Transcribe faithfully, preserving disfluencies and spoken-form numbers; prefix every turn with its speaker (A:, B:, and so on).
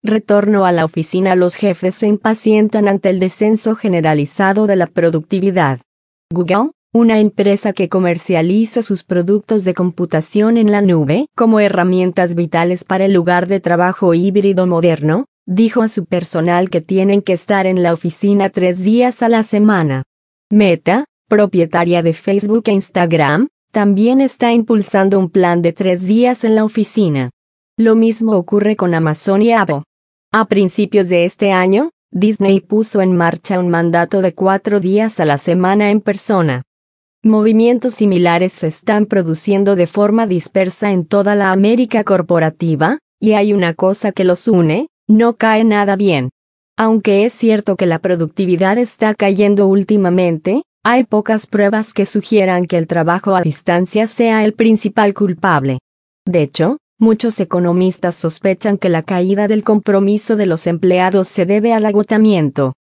A: retorno a la oficina. Los jefes se impacientan ante el descenso generalizado de la productividad. Google, una empresa que comercializa sus productos de computación en la nube como herramientas vitales para el lugar de trabajo híbrido moderno, dijo a su personal que tienen que estar en la oficina tres días a la semana. Meta, propietaria de Facebook e Instagram, también está impulsando un plan de tres días en la oficina. Lo mismo ocurre con Amazon y Apple. A principios de este año, Disney puso en marcha un mandato de cuatro días a la semana en persona. Movimientos similares se están produciendo de forma dispersa en toda la América corporativa, y hay una cosa que los une: no cae nada bien. Aunque es cierto que la productividad está cayendo últimamente, hay pocas pruebas que sugieran que el trabajo a distancia sea el principal culpable. De hecho, muchos economistas sospechan que la caída del compromiso de los empleados se debe al agotamiento.